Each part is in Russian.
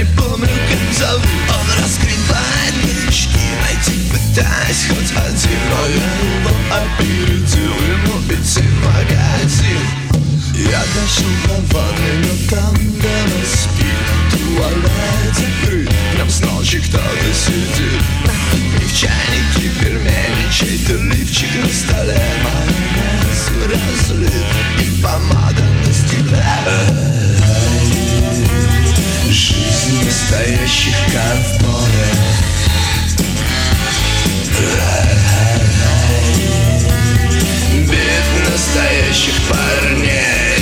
не помню, как зовут. Он раскрывает мечки, найти пытаясь хоть один, но я его опередил, ему идти в магазин. Я дошел до ванны, но там дома спит. Туалет закрыт, прям с ночи кто-то сидит. И в чайнике пельмени, чей-то лифчик на столе. Майонез разлит и помада на стекле. Жизнь настоящих ковбоев. Бит настоящих парней.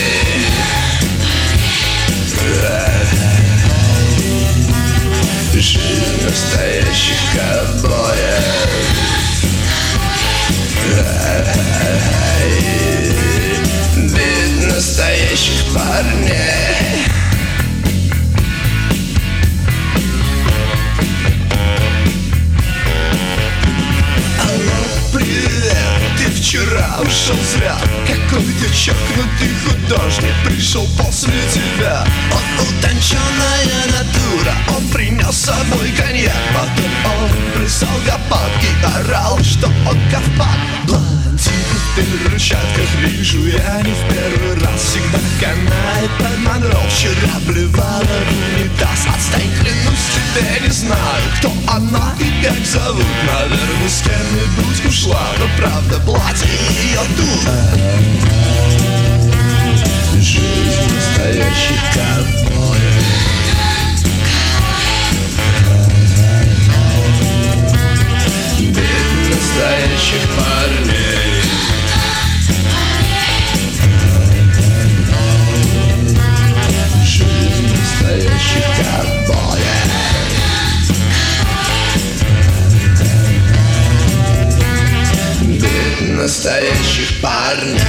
Жизнь настоящих ковбоев. Бит настоящих парней. Вчера ушел зря. Какой-то чокнутый художник пришел после тебя. Он утонченная натура, он принес с собой коньяк. Потом он бросал гопак и орал, что он ковпак. Блондинку в перчатках вижу я не в первый раз. Всегда канает под Монро. Вчера блевала в унитаз. Отстань, клянусь, тебе не знаю, кто она и как зовут. Наверное, с кем-нибудь ушла, но правда платье ее тут. Жизнь настоящих ковбоев. Бит настоящих парней. Жизнь настоящих ковбоев. Бит настоящих парней.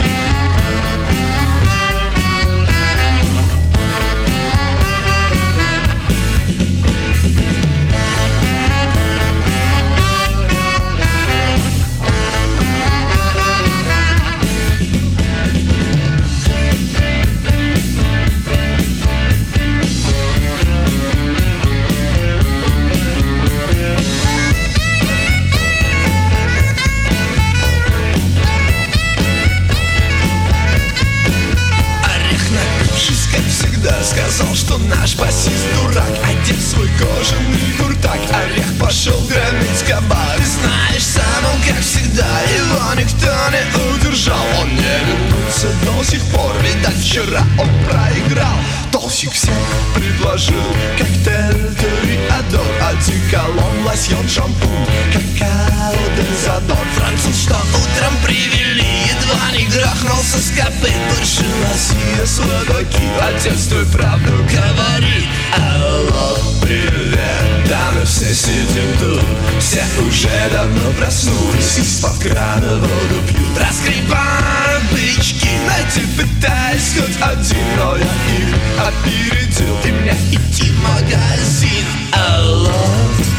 Сказал, что наш басист дурак, одет свой кожаный куртак. Орех пошел громить кабак. Ты знаешь, сам он, как всегда, его никто не удержал. Он не вернулся до сих пор, видать, вчера он проиграл. Толщик всем предложил коктейль Ториадор, одеколон, лосьон, шампунь, какао, дезодор. Француз, что утром привели, едва не грохнулся с копыт. Буржуазия, слабаки, отец твой правду говорит. Алло, привет, да мы все сидим тут. Все уже давно проснулись, из-под крана воду пьют. Раскрываю бычки, найти пытаясь хоть один, но я их опередил, и мне идти в магазин. Алло,